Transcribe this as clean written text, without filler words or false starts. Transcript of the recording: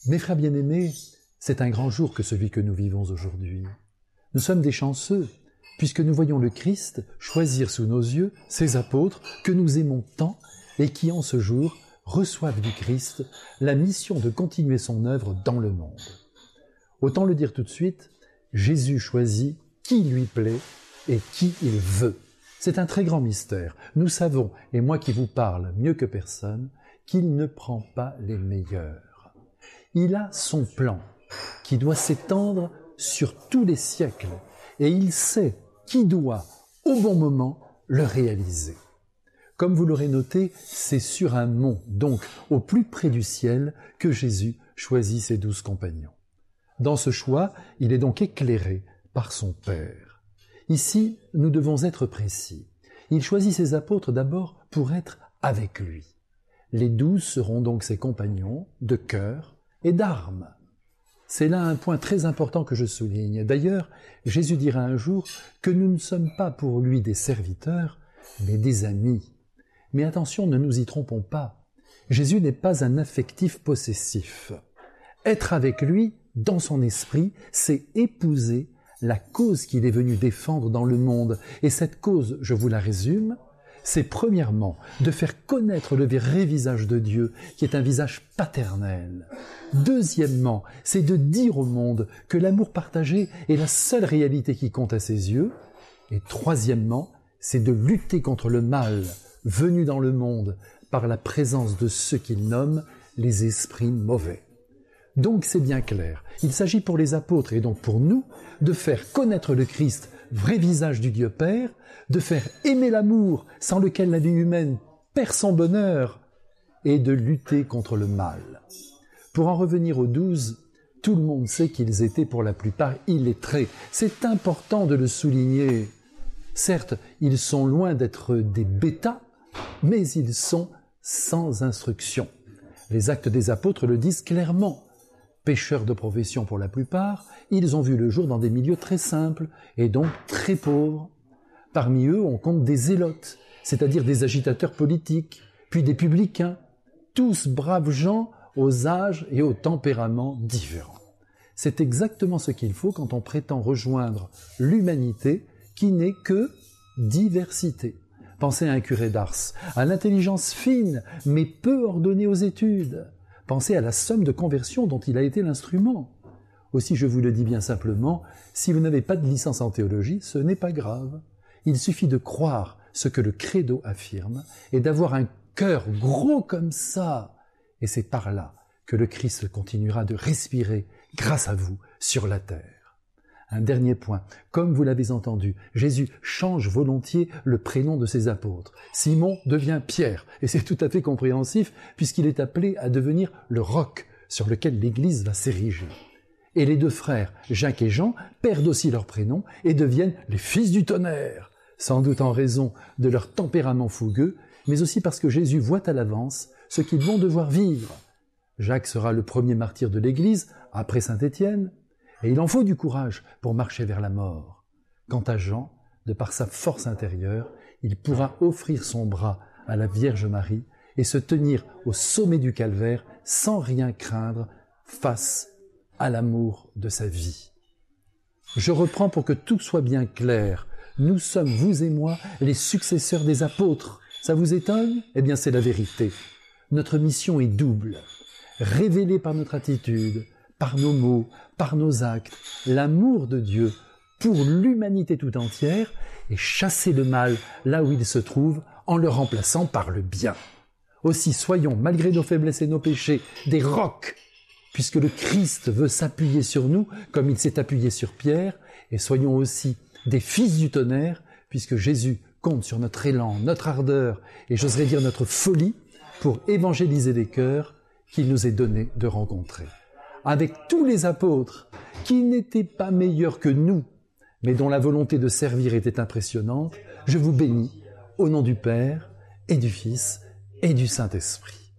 Mes frères bien-aimés, c'est un grand jour que celui que nous vivons aujourd'hui. Nous sommes des chanceux, puisque nous voyons le Christ choisir sous nos yeux ses apôtres que nous aimons tant et qui, en ce jour, reçoivent du Christ la mission de continuer son œuvre dans le monde. Autant le dire tout de suite, Jésus choisit qui lui plaît et qui il veut. C'est un très grand mystère. Nous savons, et moi qui vous parle mieux que personne, qu'il ne prend pas les meilleurs. Il a son plan qui doit s'étendre sur tous les siècles et il sait qui doit, au bon moment, le réaliser. Comme vous l'aurez noté, c'est sur un mont, donc au plus près du ciel, que Jésus choisit ses 12 compagnons. Dans ce choix, il est donc éclairé par son Père. Ici, nous devons être précis. Il choisit ses apôtres d'abord pour être avec lui. Les 12 seront donc ses compagnons de cœur et d'armes. C'est là un point très important que je souligne. D'ailleurs, Jésus dira un jour que nous ne sommes pas pour lui des serviteurs, mais des amis. Mais attention, ne nous y trompons pas. Jésus n'est pas un affectif possessif. Être avec lui, dans son esprit, c'est épouser la cause qu'il est venu défendre dans le monde. Et cette cause, je vous la résume, c'est premièrement de faire connaître le vrai visage de Dieu, qui est un visage paternel. Deuxièmement, c'est de dire au monde que l'amour partagé est la seule réalité qui compte à ses yeux. Et troisièmement, c'est de lutter contre le mal venu dans le monde par la présence de ceux qu'il nomme les esprits mauvais. Donc c'est bien clair, il s'agit pour les apôtres et donc pour nous de faire connaître le Christ, vrai visage du Dieu Père, de faire aimer l'amour sans lequel la vie humaine perd son bonheur et de lutter contre le mal. Pour en revenir aux 12, tout le monde sait qu'ils étaient pour la plupart illettrés. C'est important de le souligner. Certes, ils sont loin d'être des bêtas, mais ils sont sans instruction. Les actes des apôtres le disent clairement. Pêcheurs de profession pour la plupart, ils ont vu le jour dans des milieux très simples et donc très pauvres. Parmi eux, on compte des zélotes, c'est-à-dire des agitateurs politiques, puis des publicains, tous braves gens aux âges et aux tempéraments différents. C'est exactement ce qu'il faut quand on prétend rejoindre l'humanité qui n'est que diversité. Pensez à un curé d'Ars, à l'intelligence fine mais peu ordonnée aux études. Pensez à la somme de conversion dont il a été l'instrument. Aussi, je vous le dis bien simplement, si vous n'avez pas de licence en théologie, ce n'est pas grave. Il suffit de croire ce que le credo affirme et d'avoir un cœur gros comme ça. Et c'est par là que le Christ continuera de respirer grâce à vous sur la terre. Un dernier point, comme vous l'avez entendu, Jésus change volontiers le prénom de ses apôtres. Simon devient Pierre, et c'est tout à fait compréhensif puisqu'il est appelé à devenir le roc sur lequel l'Église va s'ériger. Et les 2 frères, Jacques et Jean, perdent aussi leur prénom et deviennent les fils du tonnerre, sans doute en raison de leur tempérament fougueux, mais aussi parce que Jésus voit à l'avance ce qu'ils vont devoir vivre. Jacques sera le premier martyr de l'Église, après Saint Étienne, et il en faut du courage pour marcher vers la mort. Quant à Jean, de par sa force intérieure, il pourra offrir son bras à la Vierge Marie et se tenir au sommet du calvaire sans rien craindre face à l'amour de sa vie. Je reprends pour que tout soit bien clair. Nous sommes, vous et moi, les successeurs des apôtres. Ça vous étonne ? Eh bien, c'est la vérité. Notre mission est double. Révéler par notre attitude, par nos mots, par nos actes, l'amour de Dieu pour l'humanité tout entière et chasser le mal là où il se trouve en le remplaçant par le bien. Aussi soyons, malgré nos faiblesses et nos péchés, des rocs, puisque le Christ veut s'appuyer sur nous comme il s'est appuyé sur Pierre, et soyons aussi des fils du tonnerre, puisque Jésus compte sur notre élan, notre ardeur et j'oserais dire notre folie pour évangéliser les cœurs qu'il nous est donné de rencontrer. Avec tous les apôtres qui n'étaient pas meilleurs que nous, mais dont la volonté de servir était impressionnante, je vous bénis au nom du Père et du Fils et du Saint-Esprit.